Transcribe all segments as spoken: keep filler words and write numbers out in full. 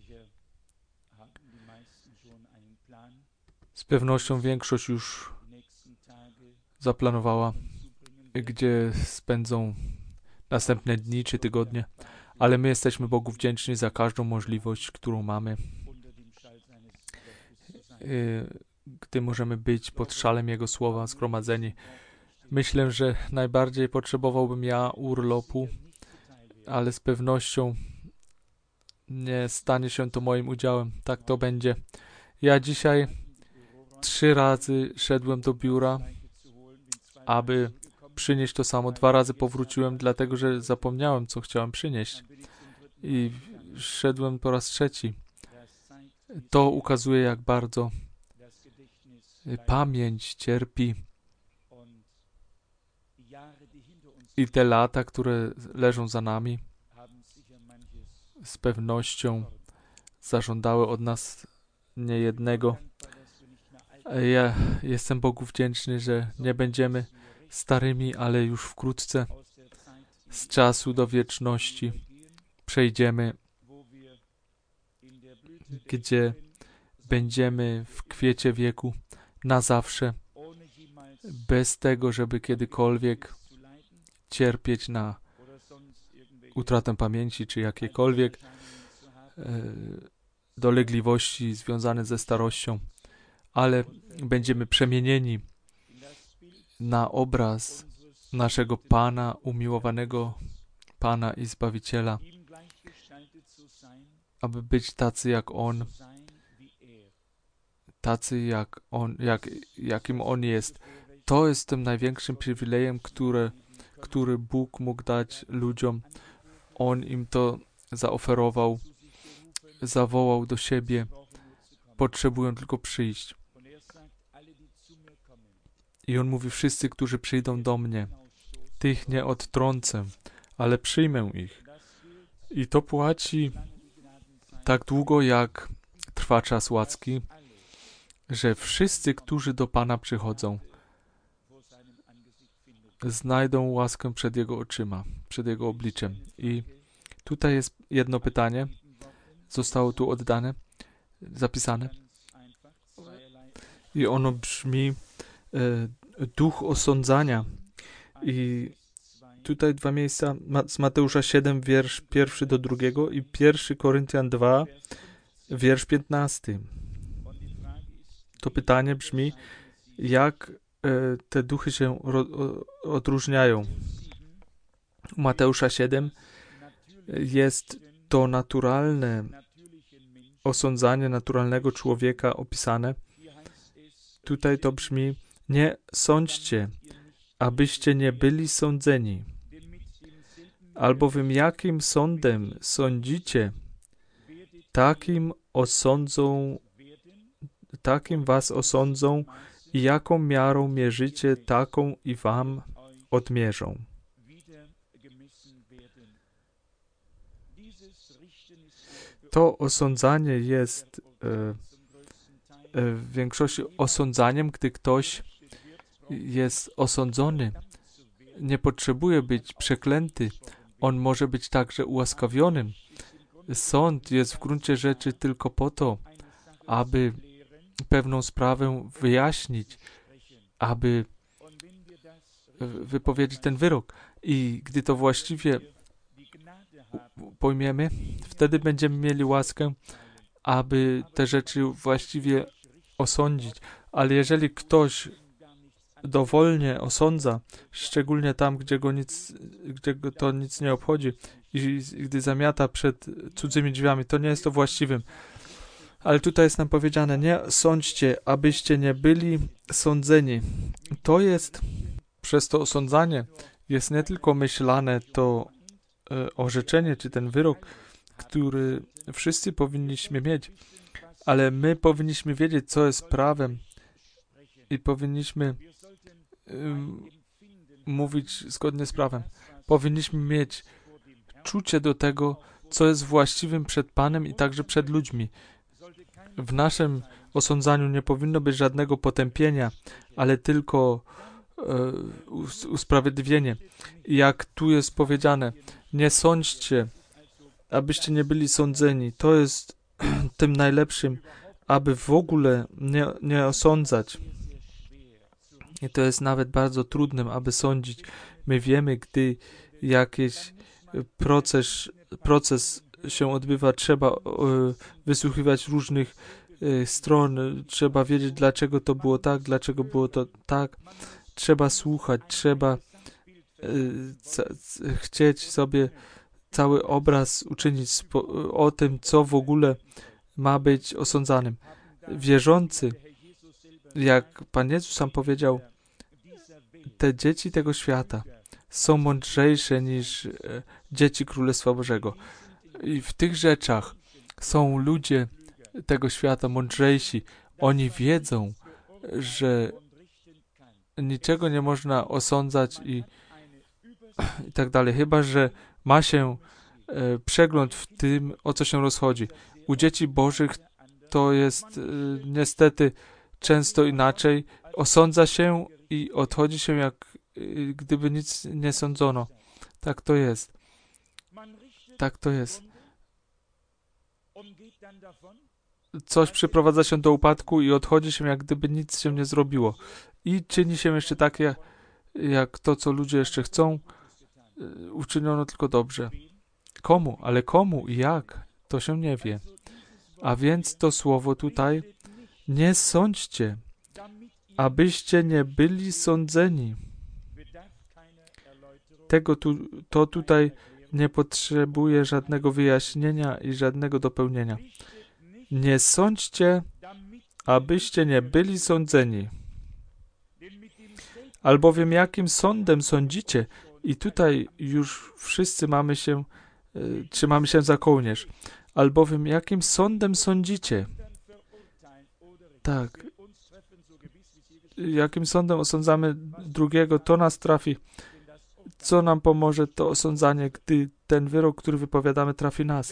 Z pewnością większość już zaplanowała, gdzie spędzą następne dni czy tygodnie, ale my jesteśmy Bogu wdzięczni za każdą możliwość, którą mamy, gdy możemy być pod szalem Jego Słowa zgromadzeni. Myślę, że najbardziej potrzebowałbym ja urlopu, ale z pewnością nie stanie się to moim udziałem. Tak to będzie. Ja dzisiaj trzy razy szedłem do biura, aby przynieść to samo. Dwa razy powróciłem, dlatego że zapomniałem, co chciałem przynieść. I szedłem po raz trzeci. To ukazuje, jak bardzo pamięć cierpi. I te lata, które leżą za nami, z pewnością zażądały od nas niejednego. Ja jestem Bogu wdzięczny, że nie będziemy starymi, ale już wkrótce z czasu do wieczności przejdziemy, gdzie będziemy w kwiecie wieku na zawsze, bez tego, żeby kiedykolwiek cierpieć na utratę pamięci, czy jakiekolwiek e, dolegliwości związane ze starością, ale będziemy przemienieni na obraz naszego Pana, umiłowanego Pana i Zbawiciela, aby być tacy jak On, tacy jak On, jak, jakim On jest. To jest tym największym przywilejem, które, który Bóg mógł dać ludziom. On im to zaoferował, zawołał do siebie. Potrzebują tylko przyjść. I On mówi, wszyscy, którzy przyjdą do mnie, tych nie odtrącę, ale przyjmę ich. I to płaci tak długo, jak trwa czas łaski, że wszyscy, którzy do Pana przychodzą, znajdą łaskę przed Jego oczyma, przed Jego obliczem. I tutaj jest jedno pytanie, zostało tu oddane, zapisane. I ono brzmi e, duch osądzania. I tutaj dwa miejsca z Mateusza siedem, wiersz pierwszy do drugiego i pierwszy Koryntian dwa, wiersz piętnasty. To pytanie brzmi, jak e, te duchy się ro, o, odróżniają. U Mateusza siedem jest to naturalne osądzanie naturalnego człowieka opisane. Tutaj to brzmi, nie sądźcie, abyście nie byli sądzeni. Albowiem jakim sądem sądzicie, takim osądzą, takim was osądzą i jaką miarą mierzycie, taką i wam odmierzą. To osądzanie jest e, e, w większości osądzaniem, gdy ktoś jest osądzony. Nie potrzebuje być przeklęty. On może być także ułaskawionym. Sąd jest w gruncie rzeczy tylko po to, aby pewną sprawę wyjaśnić, aby wypowiedzieć ten wyrok. I gdy to właściwie pojmiemy, wtedy będziemy mieli łaskę, aby te rzeczy właściwie osądzić. Ale jeżeli ktoś dowolnie osądza, szczególnie tam, gdzie go nic, gdzie go to nic nie obchodzi i gdy zamiata przed cudzymi drzwiami, to nie jest to właściwym. Ale tutaj jest nam powiedziane, nie sądźcie, abyście nie byli sądzeni. To jest, przez to osądzanie jest nie tylko myślane to e, orzeczenie, czy ten wyrok, który wszyscy powinniśmy mieć, ale my powinniśmy wiedzieć, co jest prawem i powinniśmy um, mówić zgodnie z prawem. Powinniśmy mieć czucie do tego, co jest właściwym przed Panem i także przed ludźmi. W naszym osądzaniu nie powinno być żadnego potępienia, ale tylko e, usprawiedliwienie. I jak tu jest powiedziane, nie sądźcie, abyście nie byli sądzeni. To jest tym najlepszym, aby w ogóle nie, nie osądzać. I to jest nawet bardzo trudnym, aby sądzić. My wiemy, gdy jakiś proces, proces się odbywa, trzeba y, wysłuchiwać różnych y, stron, trzeba wiedzieć, dlaczego to było tak, dlaczego było to tak. Trzeba słuchać, trzeba y, c- c- chcieć sobie cały obraz uczynić spo- o tym, co w ogóle ma być osądzanym. Wierzący, jak Pan Jezus sam powiedział, te dzieci tego świata są mądrzejsze niż e, dzieci Królestwa Bożego. I w tych rzeczach są ludzie tego świata mądrzejsi. Oni wiedzą, że niczego nie można osądzać i, i tak dalej, chyba że ma się e, przegląd w tym, o co się rozchodzi. U dzieci Bożych to jest e, niestety często inaczej. Osądza się i odchodzi się, jak e, gdyby nic nie sądzono. Tak to jest. Tak to jest. Coś przyprowadza się do upadku i odchodzi się, jak gdyby nic się nie zrobiło. I czyni się jeszcze takie, jak to, co ludzie jeszcze chcą, e, uczyniono tylko dobrze. Komu? Ale komu i jak? To się nie wie. A więc to słowo tutaj, nie sądźcie, abyście nie byli sądzeni. Tego tu, to tutaj nie potrzebuje żadnego wyjaśnienia i żadnego dopełnienia. Nie sądźcie, abyście nie byli sądzeni. Albowiem jakim sądem sądzicie? I tutaj już wszyscy mamy się, y, trzymamy się za kołnierz. Albowiem jakim sądem sądzicie? Tak. Jakim sądem osądzamy drugiego, to nas trafi. Co nam pomoże to osądzanie, gdy ten wyrok, który wypowiadamy, trafi nas?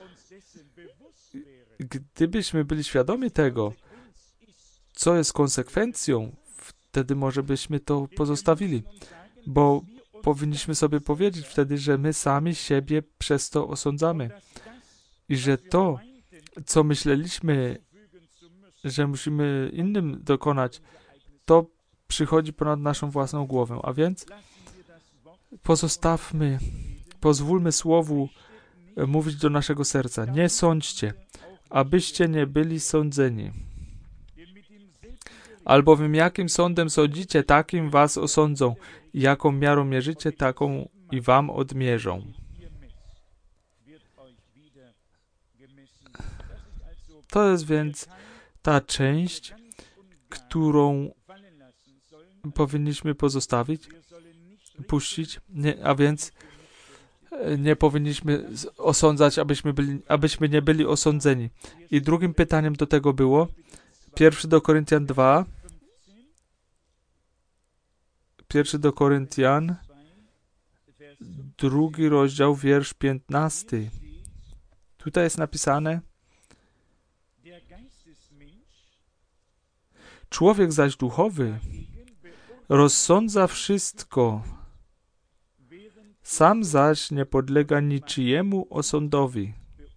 Gdybyśmy byli świadomi tego, co jest konsekwencją, wtedy może byśmy to pozostawili, bo powinniśmy sobie powiedzieć wtedy, że my sami siebie przez to osądzamy i że to, co myśleliśmy, że musimy innym dokonać, to przychodzi ponad naszą własną głowę. A więc pozostawmy, pozwólmy Słowu mówić do naszego serca. Nie sądźcie, abyście nie byli sądzeni. Albowiem jakim sądem sądzicie, takim was osądzą. Jaką miarą mierzycie, taką i wam odmierzą. To jest więc ta część, którą powinniśmy pozostawić, puścić, nie, a więc nie powinniśmy osądzać, abyśmy, byli, abyśmy nie byli osądzeni. I drugim pytaniem do tego było, pierwszy do Koryntian dwa, pierwszy do Koryntian, drugi rozdział, wiersz piętnasty. Tutaj jest napisane, człowiek zaś duchowy rozsądza wszystko, sam zaś nie podlega niczyjemu osądowi.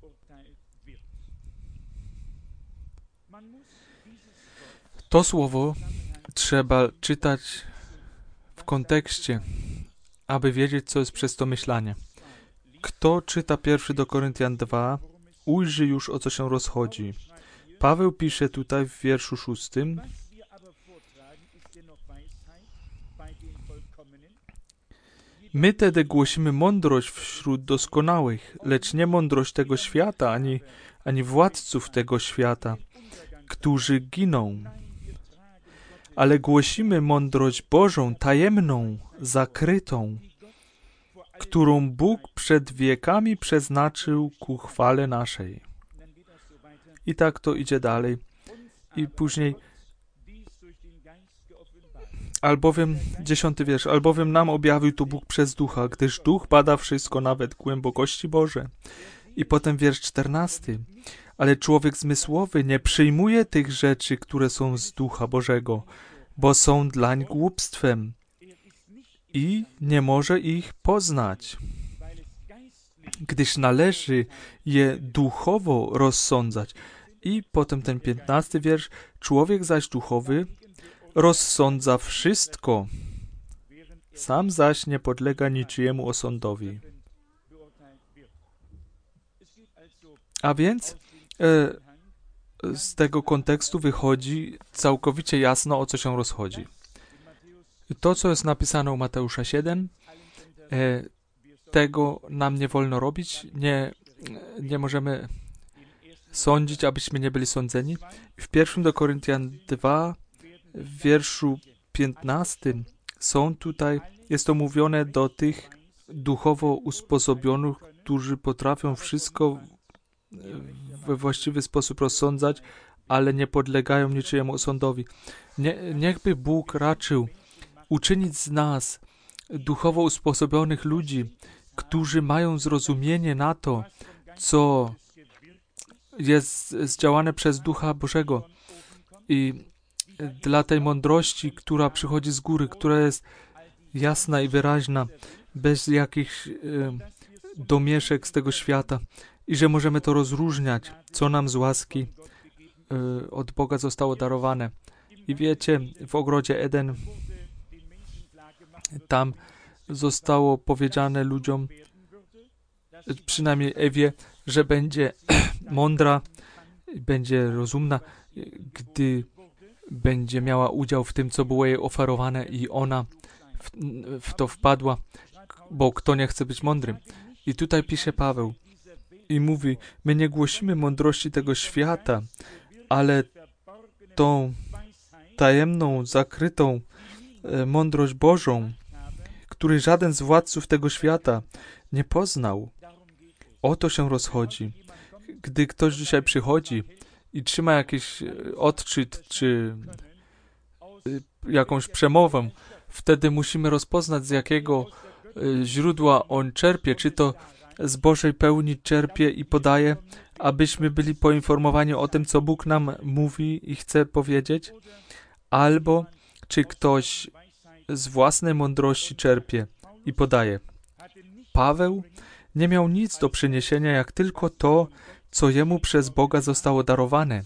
To słowo trzeba czytać w kontekście, aby wiedzieć, co jest przez to myślanie. Kto czyta pierwszy do Koryntian dwa, ujrzy już, o co się rozchodzi. Paweł pisze tutaj w wierszu szóstym, my tedy głosimy mądrość wśród doskonałych, lecz nie mądrość tego świata, ani, ani władców tego świata, którzy giną. Ale głosimy mądrość Bożą, tajemną, zakrytą, którą Bóg przed wiekami przeznaczył ku chwale naszej. I tak to idzie dalej. I później albowiem, dziesiąty wiersz, albowiem nam objawił to Bóg przez Ducha, gdyż Duch bada wszystko, nawet głębokości Boże. I potem wiersz czternasty. Ale człowiek zmysłowy nie przyjmuje tych rzeczy, które są z Ducha Bożego, bo są dlań głupstwem i nie może ich poznać, gdyż należy je duchowo rozsądzać. I potem ten piętnasty wiersz. Człowiek zaś duchowy rozsądza wszystko, sam zaś nie podlega niczyjemu osądowi. A więc e, z tego kontekstu wychodzi całkowicie jasno, o co się rozchodzi. To, co jest napisane u Mateusza siedem, e, tego nam nie wolno robić, nie, nie możemy sądzić, abyśmy nie byli sądzeni. W pierwszym do Koryntian dwa, w wierszu piętnastym, są tutaj, jest to mówione do tych duchowo usposobionych, którzy potrafią wszystko we właściwy sposób rozsądzać, ale nie podlegają niczyjemu osądowi. Nie, niechby Bóg raczył uczynić z nas duchowo usposobionych ludzi, którzy mają zrozumienie na to, co jest zdziałane przez Ducha Bożego i dla tej mądrości, która przychodzi z góry, która jest jasna i wyraźna, bez jakichś e, domieszek z tego świata i że możemy to rozróżniać, co nam z łaski e, od Boga zostało darowane. I wiecie, w ogrodzie Eden tam zostało powiedziane ludziom, przynajmniej Ewie, że będzie mądra, będzie rozumna, gdy będzie miała udział w tym, co było jej oferowane i ona w, w to wpadła, bo kto nie chce być mądrym. I tutaj pisze Paweł i mówi, my nie głosimy mądrości tego świata, ale tą tajemną, zakrytą e, mądrość Bożą, której żaden z władców tego świata nie poznał. O to się rozchodzi. Gdy ktoś dzisiaj przychodzi i trzyma jakiś odczyt, czy jakąś przemowę, wtedy musimy rozpoznać, z jakiego źródła on czerpie, czy to z Bożej pełni czerpie i podaje, abyśmy byli poinformowani o tym, co Bóg nam mówi i chce powiedzieć, albo czy ktoś z własnej mądrości czerpie i podaje. Paweł nie miał nic do przyniesienia, jak tylko to, co jemu przez Boga zostało darowane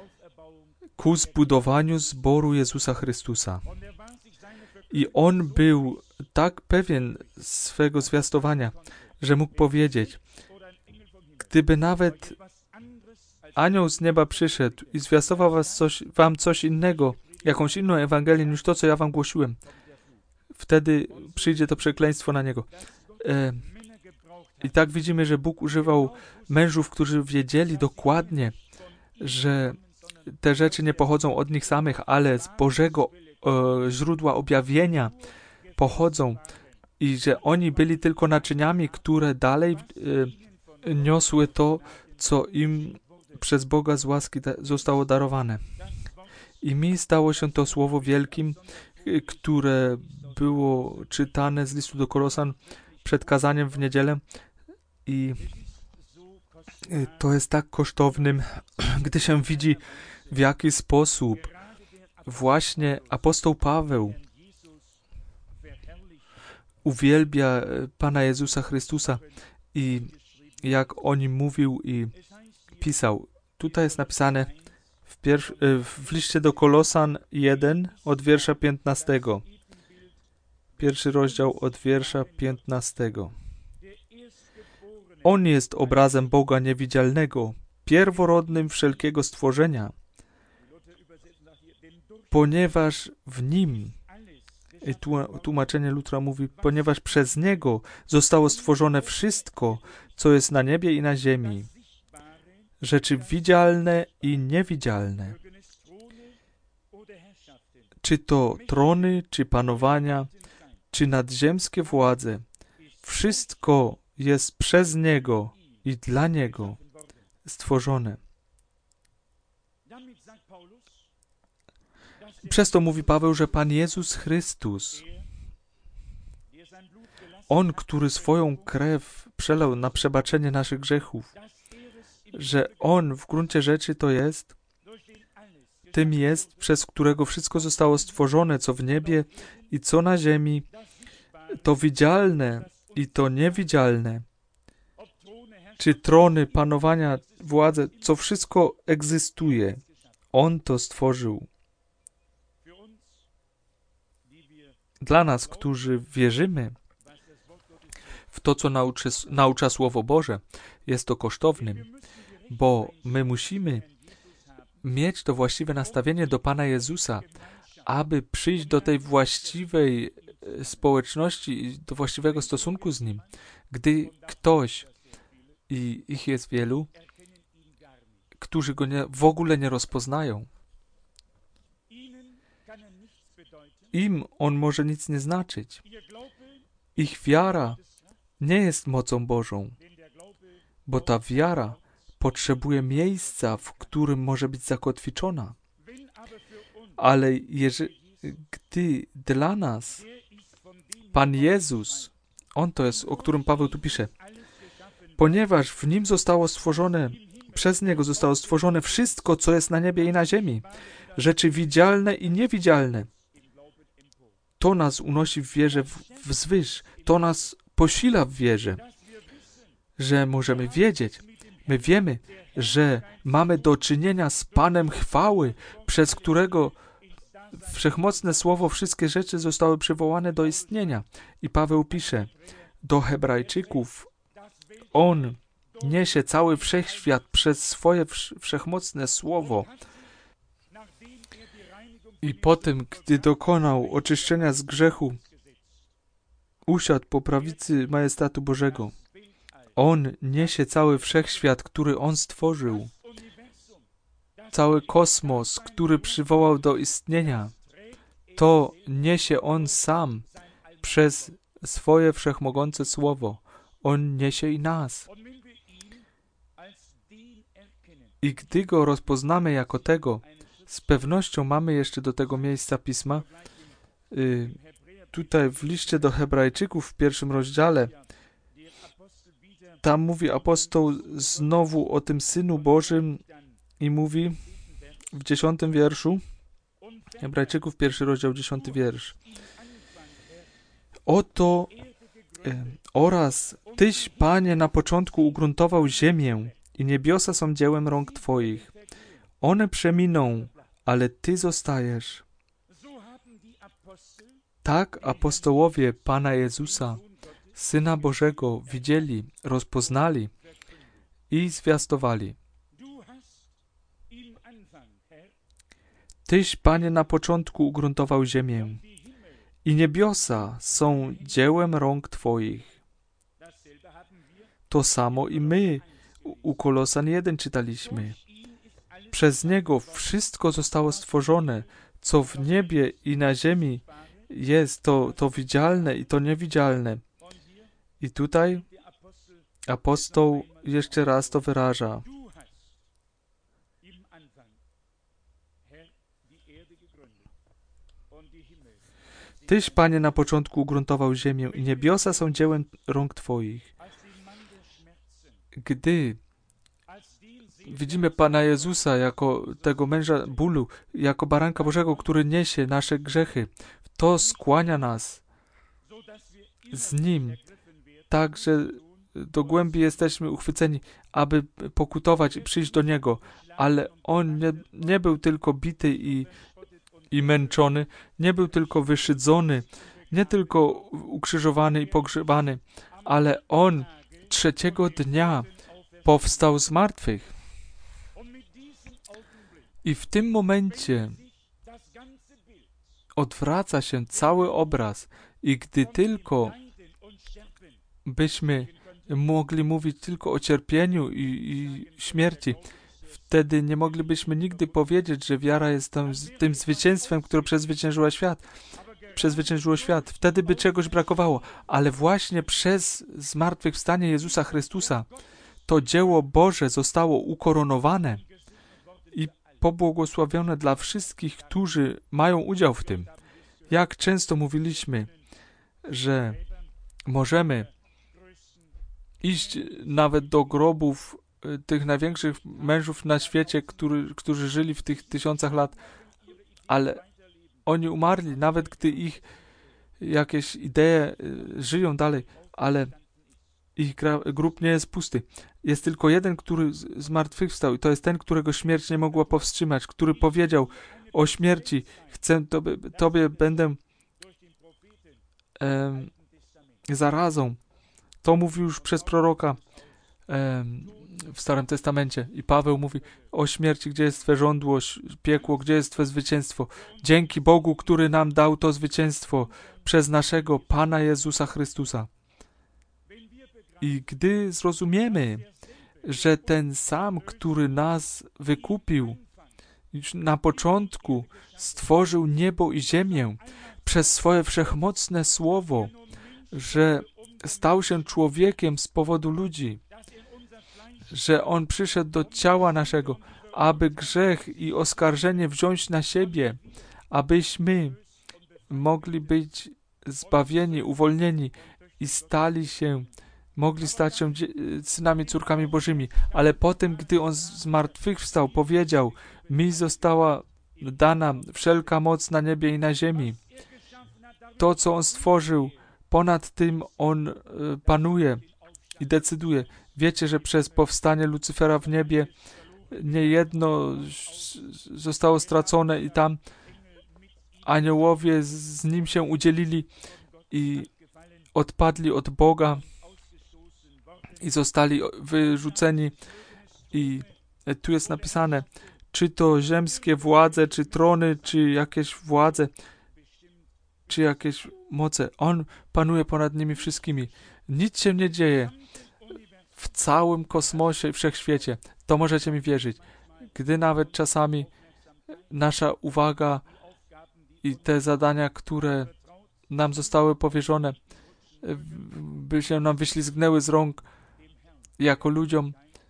ku zbudowaniu zboru Jezusa Chrystusa. I on był tak pewien swego zwiastowania, że mógł powiedzieć, gdyby nawet anioł z nieba przyszedł i zwiastował was coś, wam coś innego, jakąś inną Ewangelię niż to, co ja wam głosiłem, wtedy przyjdzie to przekleństwo na niego. E, I tak widzimy, że Bóg używał mężów, którzy wiedzieli dokładnie, że te rzeczy nie pochodzą od nich samych, ale z Bożego e, źródła objawienia pochodzą i że oni byli tylko naczyniami, które dalej e, niosły to, co im przez Boga z łaski da- zostało darowane. I mi stało się to słowo wielkim, które było czytane z listu do Kolosan przed kazaniem w niedzielę i to jest tak kosztownym, gdy się widzi, w jaki sposób właśnie apostoł Paweł uwielbia Pana Jezusa Chrystusa i jak o nim mówił i pisał. Tutaj jest napisane w, pier- w liście do Kolosan jeden od wiersza piętnastego. Pierwszy rozdział od wiersza piętnastego. On jest obrazem Boga niewidzialnego, pierworodnym wszelkiego stworzenia, ponieważ w Nim, i tłumaczenie Lutra mówi, ponieważ przez Niego zostało stworzone wszystko, co jest na niebie i na ziemi, rzeczy widzialne i niewidzialne, czy to trony, czy panowania, czy nadziemskie władze, wszystko jest przez Niego i dla Niego stworzone. Przez to mówi Paweł, że Pan Jezus Chrystus, On, który swoją krew przelał na przebaczenie naszych grzechów, że On w gruncie rzeczy to jest, tym jest, przez którego wszystko zostało stworzone, co w niebie i co na ziemi, to widzialne i to niewidzialne, czy trony, panowania, władze, co wszystko egzystuje. On to stworzył. Dla nas, którzy wierzymy w to, co nauczy, naucza Słowo Boże, jest to kosztownym, bo my musimy mieć to właściwe nastawienie do Pana Jezusa, aby przyjść do tej właściwej społeczności i do właściwego stosunku z Nim. Gdy ktoś, i ich jest wielu, którzy Go nie, w ogóle nie rozpoznają, im On może nic nie znaczyć. Ich wiara nie jest mocą Bożą, bo ta wiara potrzebuje miejsca, w którym może być zakotwiczona. Ale jeżeli, gdy dla nas Pan Jezus, On to jest, o którym Paweł tu pisze, ponieważ w Nim zostało stworzone, przez Niego zostało stworzone wszystko, co jest na niebie i na ziemi, rzeczy widzialne i niewidzialne. To nas unosi w wierze w, wzwyż, to nas posila w wierze, że możemy wiedzieć, my wiemy, że mamy do czynienia z Panem chwały, przez którego wszechmocne słowo, wszystkie rzeczy zostały przywołane do istnienia. I Paweł pisze do Hebrajczyków, On niesie cały wszechświat przez swoje wszechmocne słowo. I potem, gdy dokonał oczyszczenia z grzechu, usiadł po prawicy majestatu Bożego. On niesie cały wszechświat, który On stworzył. Cały kosmos, który przywołał do istnienia. To niesie On sam przez swoje wszechmogące słowo. On niesie i nas. I gdy Go rozpoznamy jako tego, z pewnością mamy jeszcze do tego miejsca Pisma. Y, tutaj w liście do Hebrajczyków w pierwszym rozdziale tam mówi apostoł znowu o tym Synu Bożym i mówi w dziesiątym wierszu, Hebrajczyków pierwszy rozdział, dziesiąty wiersz. Oto y, oraz Tyś, Panie, na początku ugruntował ziemię i niebiosa są dziełem rąk Twoich. One przeminą, ale Ty zostajesz. Tak apostołowie Pana Jezusa, Syna Bożego, widzieli, rozpoznali i zwiastowali. Tyś, Panie, na początku ugruntował ziemię i niebiosa są dziełem rąk Twoich. To samo i my u Kolosan jeden czytaliśmy. Przez Niego wszystko zostało stworzone, co w niebie i na ziemi jest, to, to widzialne i to niewidzialne. I tutaj apostoł jeszcze raz to wyraża. Tyś, Panie, na początku ugruntował ziemię i niebiosa są dziełem rąk Twoich. Gdy widzimy Pana Jezusa jako tego męża bólu, jako baranka Bożego, który niesie nasze grzechy, to skłania nas z Nim, tak, że do głębi jesteśmy uchwyceni, aby pokutować i przyjść do Niego, ale On nie, nie był tylko bity i, i męczony, nie był tylko wyszydzony, nie tylko ukrzyżowany i pogrzebany, ale On trzeciego dnia powstał z martwych. I w tym momencie odwraca się cały obraz i gdy tylko byśmy mogli mówić tylko o cierpieniu i, i śmierci, wtedy nie moglibyśmy nigdy powiedzieć, że wiara jest tym, tym zwycięstwem, które przezwyciężyło świat. Przezwyciężyło świat. Wtedy by czegoś brakowało. Ale właśnie przez zmartwychwstanie Jezusa Chrystusa to dzieło Boże zostało ukoronowane i pobłogosławione dla wszystkich, którzy mają udział w tym. Jak często mówiliśmy, że możemy iść nawet do grobów tych największych mężów na świecie, który, którzy żyli w tych tysiącach lat, ale oni umarli, nawet gdy ich jakieś idee żyją dalej, ale ich grób nie jest pusty. jest tylko jeden, który zmartwychwstał i to jest ten, którego śmierć nie mogła powstrzymać, który powiedział o śmierci, chcę tobie, tobie będę e, zarazą. To mówił już przez proroka e, w Starym Testamencie. I Paweł mówi o śmierci, gdzie jest Twe żądło, piekło, gdzie jest Twe zwycięstwo. Dzięki Bogu, który nam dał to zwycięstwo przez naszego Pana Jezusa Chrystusa. I gdy zrozumiemy, że ten sam, który nas wykupił, już na początku stworzył niebo i ziemię przez swoje wszechmocne słowo, że stał się człowiekiem z powodu ludzi, że On przyszedł do ciała naszego, aby grzech i oskarżenie wziąć na siebie, abyśmy mogli być zbawieni, uwolnieni i stali się, mogli stać się synami, córkami Bożymi. Ale potem, gdy On zmartwychwstał, powiedział, mi została dana wszelka moc na niebie i na ziemi. To, co On stworzył, ponad tym On y, panuje i decyduje. Wiecie, że przez powstanie Lucyfera w niebie niejedno zostało stracone i tam aniołowie z, z nim się udzielili i odpadli od Boga i zostali wyrzuceni. I tu jest napisane, czy to ziemskie władze, czy trony, czy jakieś władze, czy jakieś moce. On panuje ponad nimi wszystkimi. Nic się nie dzieje w całym kosmosie i wszechświecie. To możecie mi wierzyć. Gdy nawet czasami nasza uwaga i te zadania, które nam zostały powierzone, by się nam wyślizgnęły z rąk jako ludziom,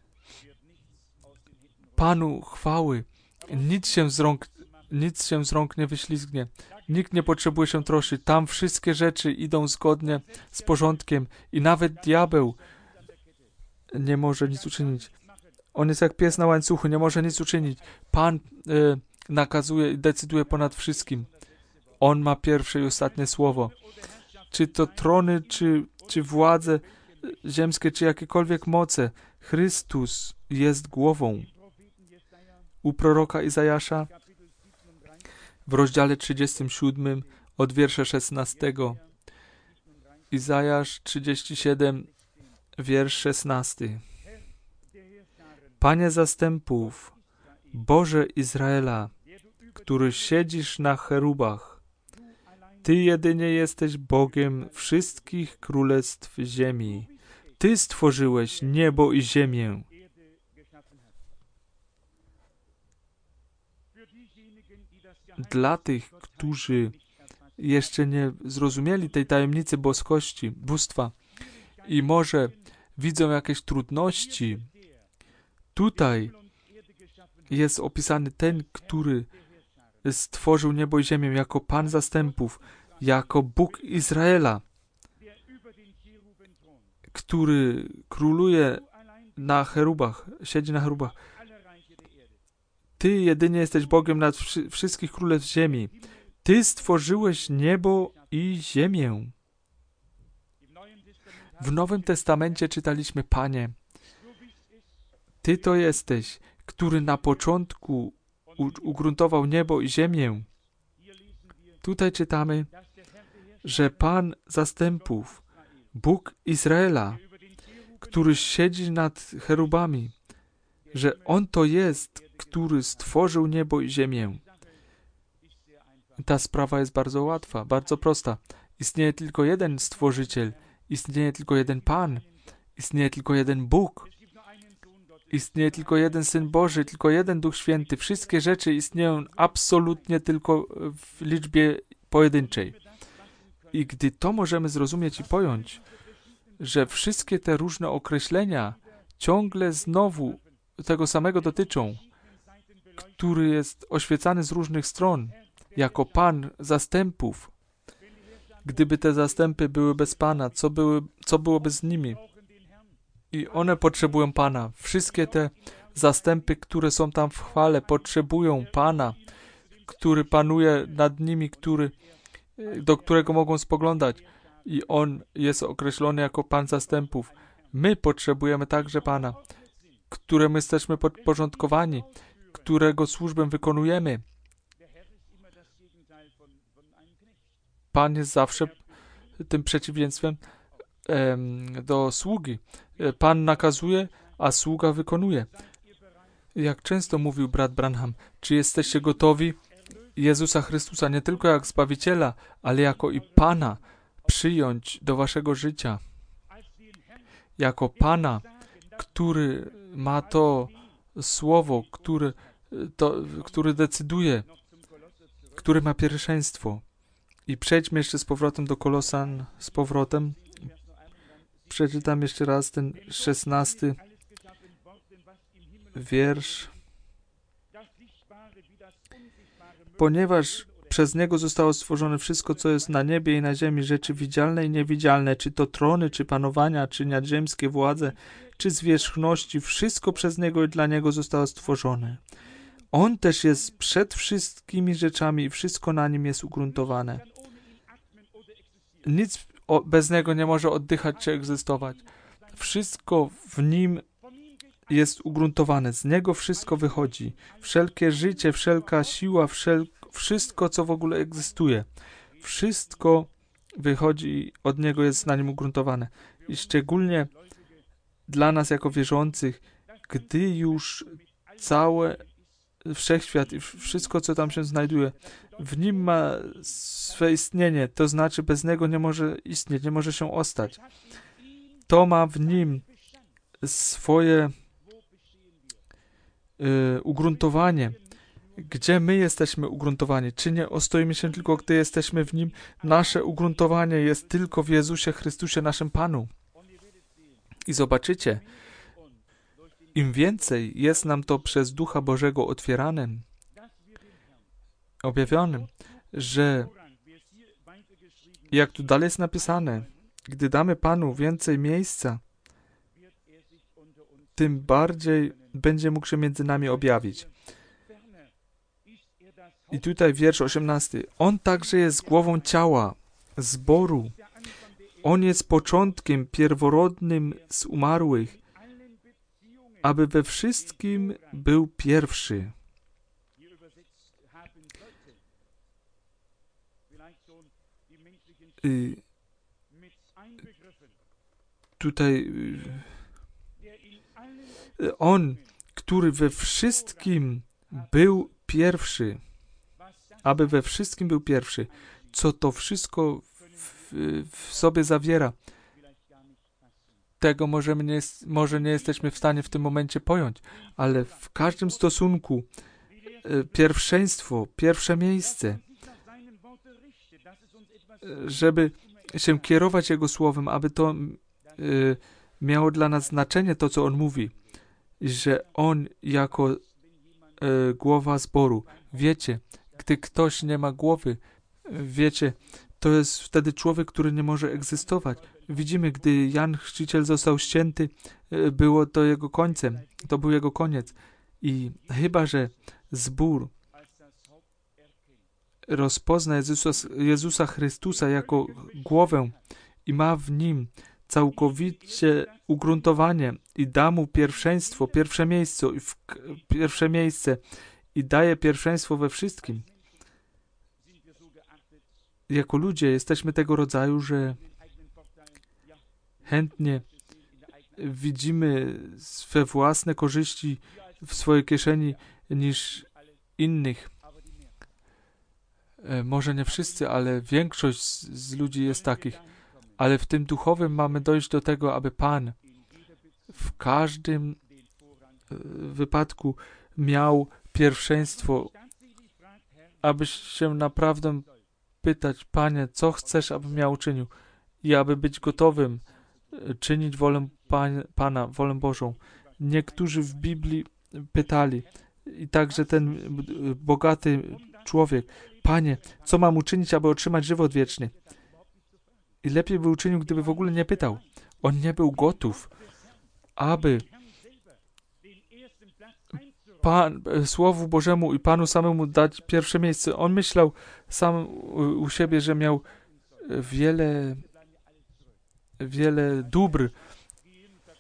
Panu chwały, nic się z rąk, nic się z rąk nie wyślizgnie. Nikt nie potrzebuje się troszyć. Tam wszystkie rzeczy idą zgodnie z porządkiem i nawet diabeł nie może nic uczynić. On jest jak pies na łańcuchu, nie może nic uczynić. Pan y, nakazuje i decyduje ponad wszystkim. On ma pierwsze i ostatnie słowo. Czy to trony, czy, czy władze ziemskie, czy jakiekolwiek moce, Chrystus jest głową. U proroka Izajasza w rozdziale trzydziestym siódmym od wiersza szesnastego. Izajasz trzydziesty siódmy, wiersz szesnasty. Panie zastępów, Boże Izraela, który siedzisz na cherubach, Ty jedynie jesteś Bogiem wszystkich królestw ziemi. Ty stworzyłeś niebo i ziemię. Dla tych, którzy jeszcze nie zrozumieli tej tajemnicy boskości, bóstwa i może widzą jakieś trudności, tutaj jest opisany ten, który stworzył niebo i ziemię jako Pan zastępów, jako Bóg Izraela, który króluje na cherubach, siedzi na cherubach. Ty jedynie jesteś Bogiem nad wszy- wszystkich królestw ziemi. Ty stworzyłeś niebo i ziemię. W Nowym Testamencie czytaliśmy, Panie, Ty to jesteś, który na początku u- ugruntował niebo i ziemię. Tutaj czytamy, że Pan zastępów, Bóg Izraela, który siedzi nad cherubami, że On to jest, który stworzył niebo i ziemię. Ta sprawa jest bardzo łatwa, bardzo prosta. Istnieje tylko jeden Stworzyciel, istnieje tylko jeden Pan, istnieje tylko jeden Bóg, istnieje tylko jeden Syn Boży, tylko jeden Duch Święty. Wszystkie rzeczy istnieją absolutnie tylko w liczbie pojedynczej. I gdy to możemy zrozumieć i pojąć, że wszystkie te różne określenia ciągle znowu tego samego dotyczą, który jest oświecany z różnych stron, jako Pan zastępów. Gdyby te zastępy były bez Pana, co, były, co byłoby z nimi? I one potrzebują Pana. Wszystkie te zastępy, które są tam w chwale, potrzebują Pana, który panuje nad nimi, który, do którego mogą spoglądać. I On jest określony jako Pan zastępów. My potrzebujemy także Pana, któremu jesteśmy podporządkowani, którego służbę wykonujemy. Pan jest zawsze tym przeciwieństwem em, do sługi. Pan nakazuje, a sługa wykonuje. Jak często mówił brat Branham, czy jesteście gotowi Jezusa Chrystusa nie tylko jak Zbawiciela, ale jako i Pana przyjąć do waszego życia. Jako Pana, który ma to słowo, który, to, który decyduje, który ma pierwszeństwo. I przejdźmy jeszcze z powrotem do Kolosan, z powrotem. Przeczytam jeszcze raz ten szesnasty wiersz. Ponieważ przez Niego zostało stworzone wszystko, co jest na niebie i na ziemi, rzeczy widzialne i niewidzialne, czy to trony, czy panowania, czy nadziemskie władze, czy zwierzchności, wszystko przez Niego i dla Niego zostało stworzone. On też jest przed wszystkimi rzeczami i wszystko na Nim jest ugruntowane. Nic bez Niego nie może oddychać czy egzystować. Wszystko w Nim jest ugruntowane. Z Niego wszystko wychodzi. Wszelkie życie, wszelka siła, wszel... wszystko, co w ogóle egzystuje. Wszystko wychodzi od Niego, jest na Nim ugruntowane. I szczególnie dla nas jako wierzących, gdy już całe wszechświat i wszystko, co tam się znajduje, w Nim ma swe istnienie, to znaczy bez Niego nie może istnieć, nie może się ostać. To ma w Nim swoje y, ugruntowanie. Gdzie my jesteśmy ugruntowani? Czy nie ostoimy się tylko, gdy jesteśmy w Nim? Nasze ugruntowanie jest tylko w Jezusie Chrystusie, naszym Panu. I zobaczycie, im więcej jest nam to przez Ducha Bożego otwieranym, objawionym, że jak tu dalej jest napisane, gdy damy Panu więcej miejsca, tym bardziej będzie mógł się między nami objawić. I tutaj wiersz osiemnasty. On także jest głową ciała, zboru. On jest początkiem pierworodnym z umarłych, aby we wszystkim był pierwszy. I tutaj On, który we wszystkim był pierwszy, aby we wszystkim był pierwszy. Co to wszystko w, w sobie zawiera? Tego możemy nie, może nie jesteśmy w stanie w tym momencie pojąć, ale w każdym stosunku pierwszeństwo, pierwsze miejsce, żeby się kierować Jego słowem, aby to y, miało dla nas znaczenie, to co On mówi, że On jako y, głowa zboru. Wiecie, gdy ktoś nie ma głowy, wiecie, to jest wtedy człowiek, który nie może egzystować. Widzimy, gdy Jan Chrzciciel został ścięty, y, było to jego końcem, to był jego koniec. I chyba że zbór rozpozna Jezusa, Jezusa Chrystusa jako głowę i ma w Nim całkowicie ugruntowanie i da Mu pierwszeństwo, pierwsze miejsce, i w, pierwsze miejsce i daje pierwszeństwo we wszystkim. Jako ludzie jesteśmy tego rodzaju, że chętnie widzimy swe własne korzyści w swojej kieszeni niż innych. Może nie wszyscy, ale większość z, z ludzi jest takich. Ale w tym duchowym mamy dojść do tego, aby Pan w każdym wypadku miał pierwszeństwo, abyś się naprawdę pytać, Panie, co chcesz, abym ja uczynił? I aby być gotowym czynić wolę Pan, Pana, wolę Bożą. Niektórzy w Biblii pytali, i także ten bogaty człowiek, Panie, co mam uczynić, aby otrzymać żywot wieczny? I lepiej by uczynił, gdyby w ogóle nie pytał. On nie był gotów, aby Pan, Słowu Bożemu i Panu samemu dać pierwsze miejsce. On myślał sam u siebie, że miał wiele, wiele dóbr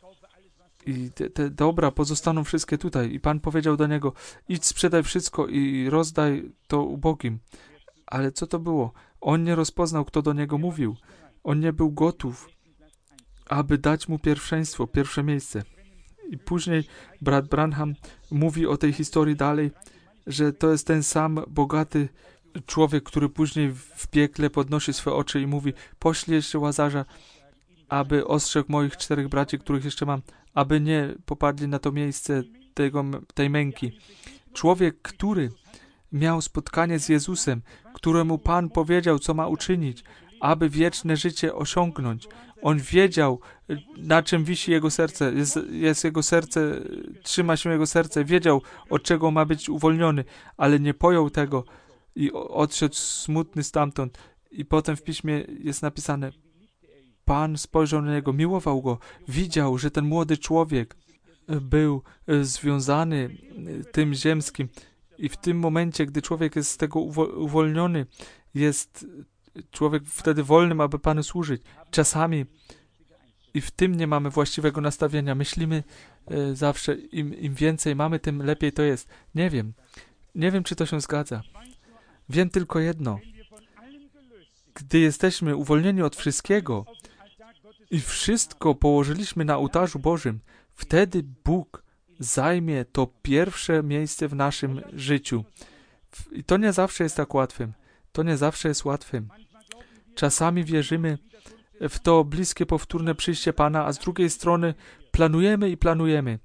I te, te dobra pozostaną wszystkie tutaj. I Pan powiedział do niego, idź sprzedaj wszystko i rozdaj to ubogim. Ale co to było? On nie rozpoznał, kto do niego mówił. On nie był gotów, aby dać mu pierwszeństwo, pierwsze miejsce. I później brat Branham mówi o tej historii dalej, że to jest ten sam bogaty człowiek, który później w piekle podnosi swoje oczy i mówi, poślij jeszcze Łazarza, aby ostrzegł moich czterech braci, których jeszcze mam, aby nie popadli na to miejsce tego, tej męki. Człowiek, który miał spotkanie z Jezusem, któremu Pan powiedział, co ma uczynić, aby wieczne życie osiągnąć. On wiedział, na czym wisi jego serce, jest, jest jego serce, trzyma się jego serce, wiedział, od czego ma być uwolniony, ale nie pojął tego i odszedł smutny stamtąd. I potem w piśmie jest napisane, Pan spojrzał na niego, miłował go, widział, że ten młody człowiek był związany tym ziemskim. I w tym momencie, gdy człowiek jest z tego uwolniony, jest człowiek wtedy wolnym, aby Panu służyć. Czasami i w tym nie mamy właściwego nastawienia. Myślimy e, zawsze, im, im więcej mamy, tym lepiej to jest. Nie wiem. Nie wiem, czy to się zgadza. Wiem tylko jedno. Gdy jesteśmy uwolnieni od wszystkiego i wszystko położyliśmy na ołtarzu Bożym, wtedy Bóg zajmie to pierwsze miejsce w naszym życiu. I to nie zawsze jest tak łatwym. To nie zawsze jest łatwym. Czasami wierzymy w to bliskie, powtórne przyjście Pana, a z drugiej strony planujemy i planujemy.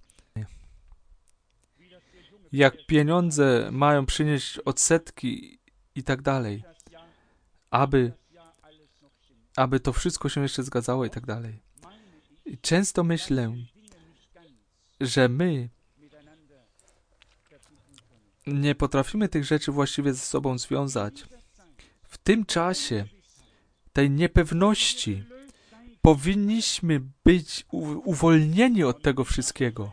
Jak pieniądze mają przynieść odsetki i tak dalej, aby, aby to wszystko się jeszcze zgadzało i tak dalej. I często myślę, że my nie potrafimy tych rzeczy właściwie ze sobą związać. W tym czasie tej niepewności powinniśmy być u- uwolnieni od tego wszystkiego.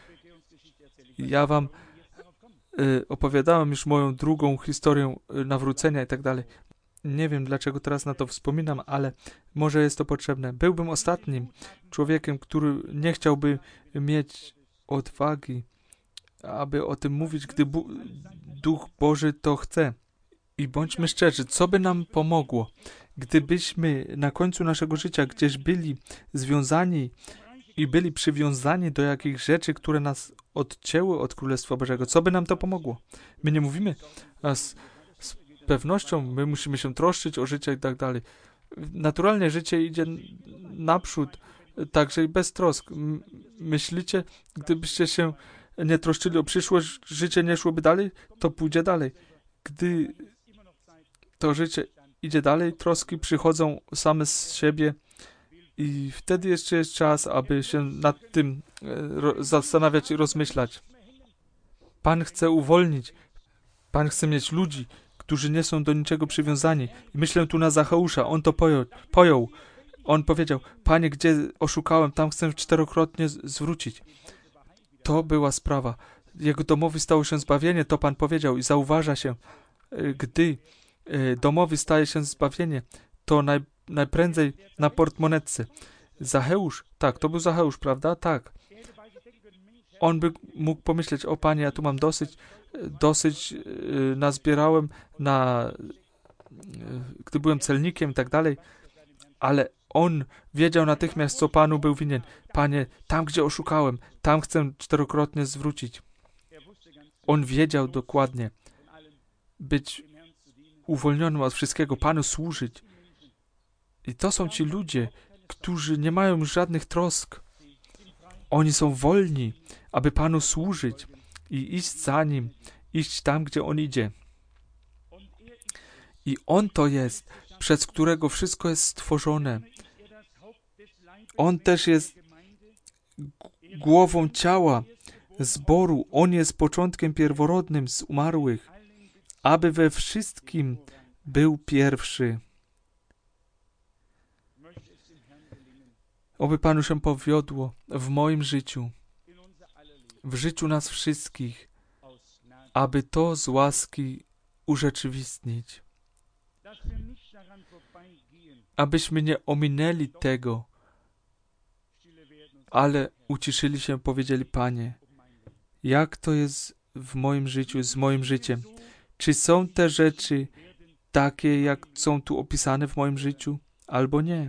Ja wam y, opowiadałem już moją drugą historię y, nawrócenia i tak dalej. Nie wiem, dlaczego teraz na to wspominam, ale może jest to potrzebne. Byłbym ostatnim człowiekiem, który nie chciałby mieć odwagi, aby o tym mówić, gdy Bu- Duch Boży to chce. I bądźmy szczerzy, co by nam pomogło, gdybyśmy na końcu naszego życia gdzieś byli związani i byli przywiązani do jakichś rzeczy, które nas odcięły od Królestwa Bożego. Co by nam to pomogło? My nie mówimy, a z, z pewnością my musimy się troszczyć o życie i tak dalej. Naturalnie życie idzie naprzód, także i bez trosk. M- myślicie, gdybyście się nie troszczyli o przyszłość, życie nie szłoby dalej, to pójdzie dalej. Gdy to życie idzie dalej, troski przychodzą same z siebie i wtedy jeszcze jest czas, aby się nad tym e, ro, zastanawiać i rozmyślać. Pan chce uwolnić. Pan chce mieć ludzi, którzy nie są do niczego przywiązani. I myślę tu na Zacheusza. On to pojął. pojął. On powiedział, Panie, gdzie oszukałem, tam chcę czterokrotnie z- zwrócić. To była sprawa. Jego domowi stało się zbawienie, to Pan powiedział i zauważa się, e, gdy e, domowi staje się zbawienie, to naj, najprędzej na portmonetce. Zacheusz, tak, to był Zacheusz, prawda? Tak. On by mógł pomyśleć, o Panie, ja tu mam dosyć, dosyć yy, nazbierałem na, yy, gdy byłem celnikiem i tak dalej, ale on wiedział natychmiast, co Panu był winien. Panie, tam, gdzie oszukałem, tam chcę czterokrotnie zwrócić. On wiedział dokładnie, być uwolnionym od wszystkiego, Panu służyć. I to są ci ludzie, którzy nie mają już żadnych trosk. Oni są wolni, aby Panu służyć i iść za Nim, iść tam, gdzie On idzie. I On to jest, przez którego wszystko jest stworzone. On też jest głową ciała, zboru. On jest początkiem pierworodnym z umarłych, aby we wszystkim był pierwszy. Oby Panu się powiodło w moim życiu, w życiu nas wszystkich, aby to z łaski urzeczywistnić. Abyśmy nie ominęli tego, ale uciszyli się, powiedzieli: Panie, jak to jest w moim życiu, z moim życiem? Czy są te rzeczy takie, jak są tu opisane w moim życiu, albo nie?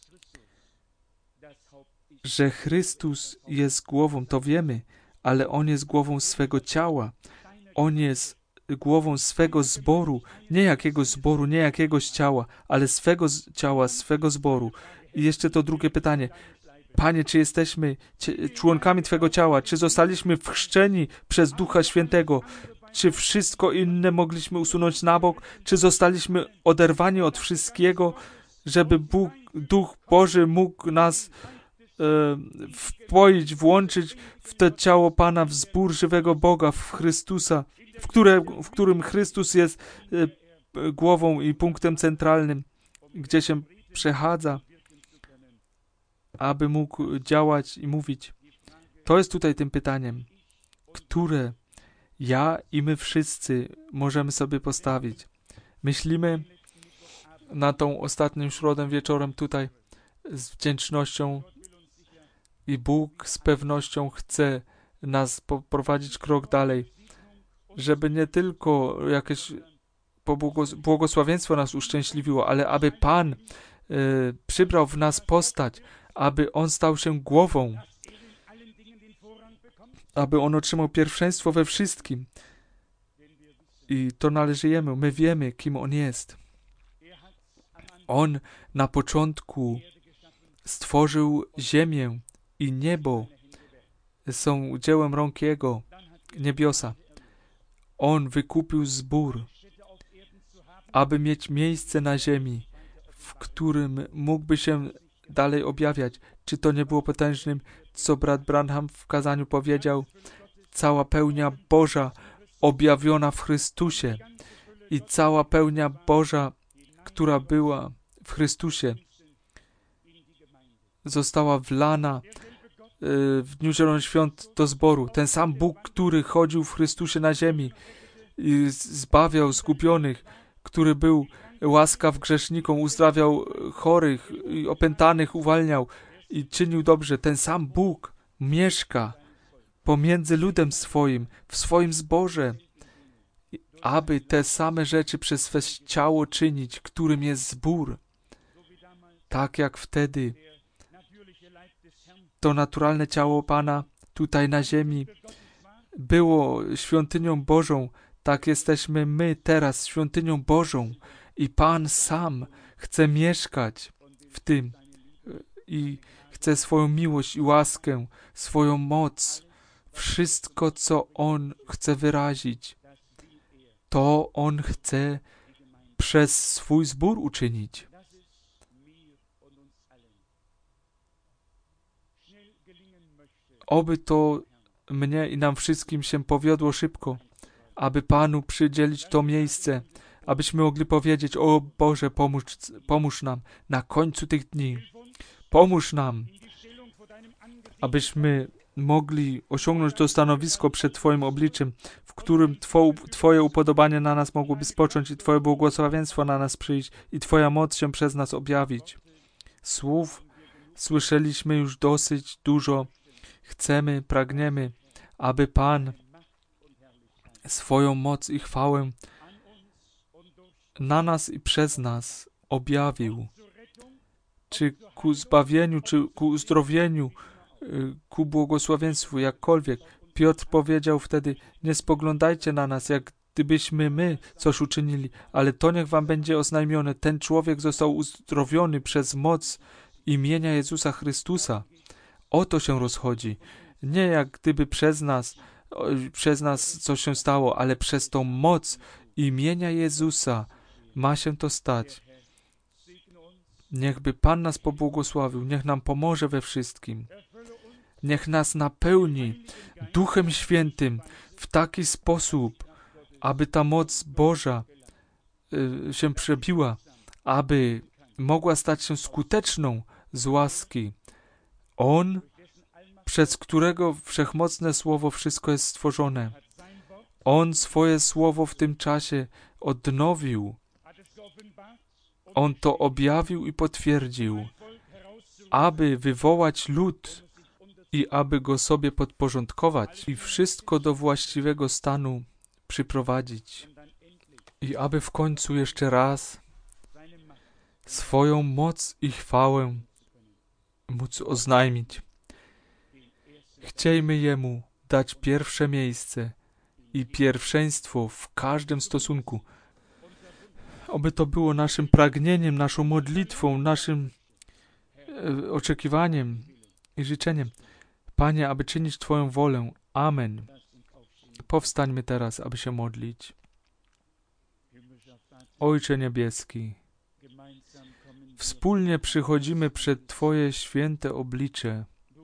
Że Chrystus jest głową, to wiemy, ale On jest głową swego ciała. On jest głową swego zboru, nie jakiegoś zboru, nie jakiegoś ciała, ale swego z- ciała, swego zboru. I jeszcze to drugie pytanie. Panie, czy jesteśmy cie- członkami Twego ciała? Czy zostaliśmy wchrzczeni przez Ducha Świętego? Czy wszystko inne mogliśmy usunąć na bok? Czy zostaliśmy oderwani od wszystkiego, żeby Bóg, Duch Boży mógł nas e, wpoić, włączyć w to ciało Pana, w zbór żywego Boga, w Chrystusa, w, które, w którym Chrystus jest e, głową i punktem centralnym, gdzie się przechadza, aby mógł działać i mówić. To jest tutaj tym pytaniem, które ja i my wszyscy możemy sobie postawić. Myślimy na tą ostatnią środę wieczorem tutaj z wdzięcznością i Bóg z pewnością chce nas poprowadzić krok dalej, żeby nie tylko jakieś błogosławieństwo nas uszczęśliwiło, ale aby Pan y, przybrał w nas postać, aby On stał się głową, aby On otrzymał pierwszeństwo we wszystkim. I to należy Jemu. My wiemy, kim On jest. On na początku stworzył ziemię i niebo. Są dziełem rąk Jego, niebiosa. On wykupił zbór, aby mieć miejsce na ziemi, w którym mógłby się dalej objawiać. Czy to nie było potężnym, co brat Branham w kazaniu powiedział? Cała pełnia Boża objawiona w Chrystusie i cała pełnia Boża, która była w Chrystusie, została wlana w Dniu Zielonych Świąt do zboru. Ten sam Bóg, który chodził w Chrystusie na ziemi i zbawiał zgubionych, który był łaskaw grzesznikom, uzdrawiał chorych i opętanych, uwalniał i czynił dobrze. Ten sam Bóg mieszka pomiędzy ludem swoim, w swoim zborze, aby te same rzeczy przez swe ciało czynić, którym jest zbór. Tak jak wtedy to naturalne ciało Pana tutaj na ziemi było świątynią Bożą, tak jesteśmy my teraz świątynią Bożą i Pan sam chce mieszkać w tym i chce swoją miłość i łaskę, swoją moc, wszystko, co On chce wyrazić, to On chce przez swój zbór uczynić. Oby to mnie i nam wszystkim się powiodło szybko, aby Panu przydzielić to miejsce, abyśmy mogli powiedzieć: o Boże, pomóż, pomóż nam na końcu tych dni. Pomóż nam, abyśmy mogli osiągnąć to stanowisko przed Twoim obliczem, w którym Two, Twoje upodobanie na nas mogłoby spocząć i Twoje błogosławieństwo na nas przyjść i Twoja moc się przez nas objawić. Słów słyszeliśmy już dosyć dużo. Chcemy, pragniemy, aby Pan swoją moc i chwałę na nas i przez nas objawił. Czy ku zbawieniu, czy ku uzdrowieniu, ku błogosławieństwu, jakkolwiek. Piotr powiedział wtedy: nie spoglądajcie na nas, jak gdybyśmy my coś uczynili, ale to niech wam będzie oznajmione. Ten człowiek został uzdrowiony przez moc imienia Jezusa Chrystusa. O to się rozchodzi. Nie jak gdyby przez nas, przez nas coś się stało, ale przez tą moc imienia Jezusa ma się to stać. Niechby Pan nas pobłogosławił, niech nam pomoże we wszystkim. Niech nas napełni Duchem Świętym w taki sposób, aby ta moc Boża y, się przebiła, aby mogła stać się skuteczną z łaski. On, przez którego wszechmocne słowo wszystko jest stworzone. On swoje słowo w tym czasie odnowił. On to objawił i potwierdził, aby wywołać lud i aby go sobie podporządkować i wszystko do właściwego stanu przyprowadzić. I aby w końcu jeszcze raz swoją moc i chwałę móc oznajmić. Chciejmy Jemu dać pierwsze miejsce i pierwszeństwo w każdym stosunku. Oby to było naszym pragnieniem, naszą modlitwą, naszym e, oczekiwaniem i życzeniem. Panie, aby czynić Twoją wolę. Amen. Powstańmy teraz, aby się modlić. Ojcze Niebieski, wspólnie przychodzimy przed Twoje święte oblicze.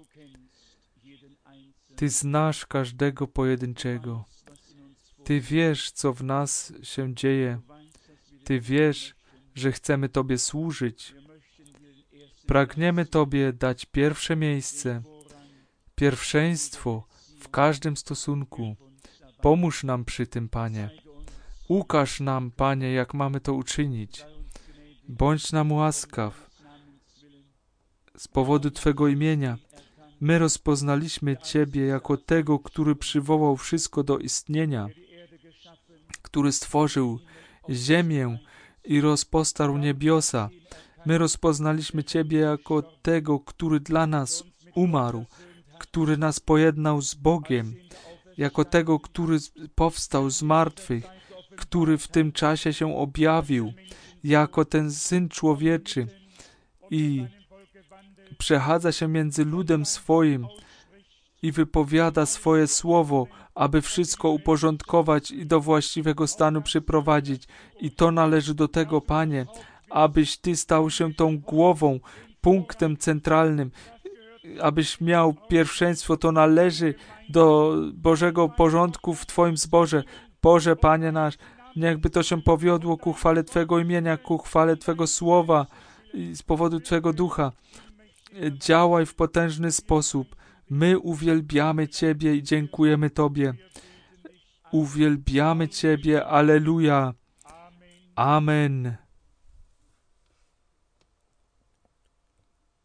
Ty znasz każdego pojedynczego. Ty wiesz, co w nas się dzieje. Ty wiesz, że chcemy Tobie służyć. Pragniemy Tobie dać pierwsze miejsce, pierwszeństwo w każdym stosunku. Pomóż nam przy tym, Panie. Ukaż nam, Panie, jak mamy to uczynić. Bądź nam łaskaw. Z powodu Twego imienia my rozpoznaliśmy Ciebie jako tego, który przywołał wszystko do istnienia, który stworzył ziemię i rozpostarł niebiosa. My rozpoznaliśmy Ciebie jako tego, który dla nas umarł, który nas pojednał z Bogiem, jako tego, który powstał z martwych, który w tym czasie się objawił, jako ten Syn Człowieczy i przechadza się między ludem swoim i wypowiada swoje słowo, aby wszystko uporządkować i do właściwego stanu przyprowadzić. I to należy do tego, Panie, abyś Ty stał się tą głową, punktem centralnym, abyś miał pierwszeństwo. To należy do Bożego porządku w Twoim zborze. Boże, Panie nasz, niechby to się powiodło ku chwale Twego imienia, ku chwale Twego słowa i z powodu Twego ducha. Działaj w potężny sposób. My uwielbiamy Ciebie i dziękujemy Tobie. Uwielbiamy Ciebie. Alleluja. Amen.